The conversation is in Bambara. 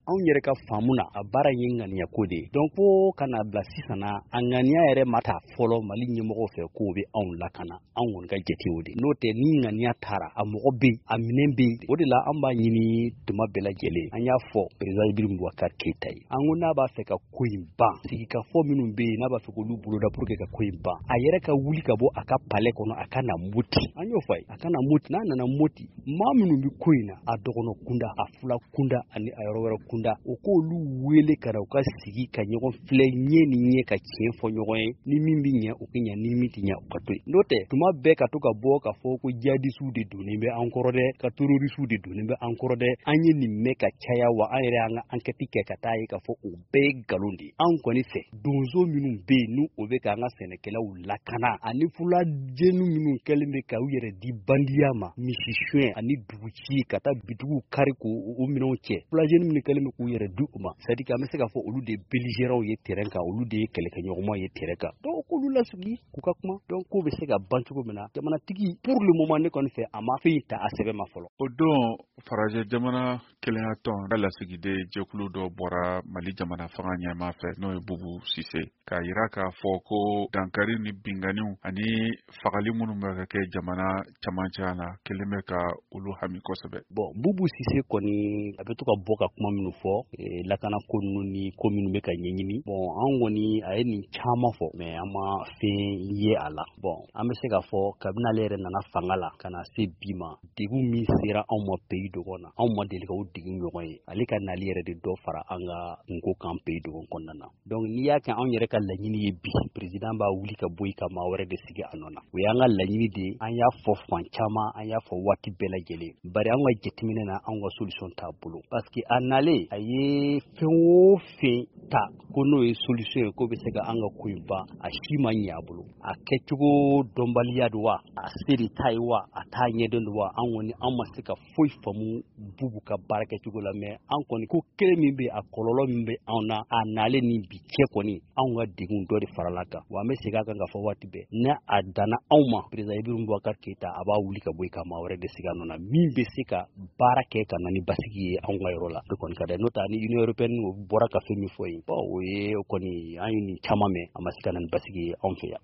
anw yɛrɛ ka faamu na a baara ye ŋaniya ko de ye donc fo kana bila sisan na a ŋaniya yɛrɛ ma ta fɔlɔ Mali ɲɛmɔgɔw fɛ k'o bɛ anw lakana anw kɔni ka jate o de n'o tɛ ni ŋaniya taara a mɔgɔ bɛ yen a minɛn bɛ yen o de la an b'a ɲini tuma bɛɛ lajɛlen an y'a fɔ président Ibrahim Boubacar Keïta ye an ko n'a b'a fɛ ka ko in ban sigikafɔ minnu bɛ yen n'a b'a fɛ k'olu boloda pour que ka ko in ban a yɛrɛ ka wuli ka bɔ a ka palais kɔnɔ a ka na Moti an y'o fɔ a ye a ka na Moti n'a nana Moti maa minnu bɛ ko in na a dɔgɔnɔ kunda a fula kunda ani a yɔrɔ wɛrɛ kunda o k'olu wele ka na u ka sigi ka ɲɔgɔn filɛ ɲɛ ni ɲɛ ka tiɲɛ fɔ ɲɔgɔn ye ni min bɛ ɲɛ o ka ɲɛ ni min tɛ ɲɛ o ka to yen n'o tɛ tuma bɛɛ ka to ka bɔ ka fɔ ko jihadistes de donnen bɛ an kɔrɔ dɛ ka terroristes de donnen bɛ an kɔrɔ dɛ an ye nin mɛn ka caya wa an yɛrɛ y'an ka enquête kɛ ka taa ye k'a fɔ o bɛɛ ye nkalon de ye an kɔni fɛ donso minnu bɛ yen n'u o bɛ k'an ka sɛnɛkɛlaw lakana ani fulajɛni minnu kɛlen bɛ k'u yɛrɛ di bandiya ma misi suɲɛ ani duguci ka taa bitigiw kari k'o minɛnw cɛ fulajɛni minnu kɛlen bɛ k'u yɛrɛ di u ma c'est à dire que an bɛ se k'a fɔ olu de belligérants ye terrain kan olu de ye kɛlɛkɛɲɔgɔnmaw ye terrain kan donc k'olu lasigi k'u ka kuma donc k'o bɛ se ka ban cogo min na jamanatigi pour le moment ne kɔni fɛ a ma fɛn ta a sɛbɛn ma fɔlɔ. O don farajɛ jamana kelenya tɔn ka lasigiden jɛkulu dɔ bɔra Mali jamana fanga ɲɛmaa fɛ n'o ye Bubu Sise k'a yira k'a fɔ ko dankari ni binganiw ani fagali minnu bɛ ka kɛ jamana camancɛ la kelen bɛ ka olu hami kosɛbɛ. Bon Bubu Sise kɔni a bɛ to ka bɔ ka kuma minnu fɔ lakana ko ninnu ni ko minnu bɛ ka ɲɛɲini bon an kɔni a ye nin caman fɔ mais an ma fɛn ye a la bon an bɛ se k'a fɔ kabini ale yɛrɛ nana fanga la ka na se bi ma degun min sera anw ma pays dɔgɔn na anw ma deli ka o degun ɲɔgɔn ye ale ka nali yɛrɛ de dɔ fara an ka kunko kan pays dɔgɔn kɔnɔna na donc n'i y'a kɛ anw yɛrɛ ka laɲini ye bi président b'a wuli ka bɔ yen ka maa wɛrɛ de sigi a nɔ na o y'an ka laɲini de ye an y'a fɔ fan caman an y'a fɔ waati bɛɛ lajɛlen bari an ka jateminɛ na an ka solution t'a bolo parce que a nalen a ye fɛn o fɛn ta ko n'o ye solution ye k'o bɛ se ka an ka ko in ban a si ma ɲɛ a bolo a kɛcogo dɔnbaliya don wa a se de t'a ye wa a t'a ɲɛdɔn don wa an kɔni an ma se ka foyi faamu Bubu ka baara kɛcogo la mais an kɔni ko kelen min bɛ a kɔlɔlɔ min bɛ anw na a nalen ni bi cɛ kɔni anw ka degun dɔ de farala kan wa an bɛ segin a kan k'a fɔ waati bɛɛ n'a a danna anw ma président Ibrahim Boubacar Keïta a b'a wuli ka bɔ yen ka maa wɛrɛ de sigi a nɔ na min bɛ se ka baara kɛ ka na ni basigi ye anw ka yɔrɔ la o kɔni ka dɛ n'o tɛ ni Union européenne o bɔra ka fɛn min fɔ yen bon o ye kɔni an ye nin caman mɛn a ma se ka na ni basigi ye anw fɛ yan.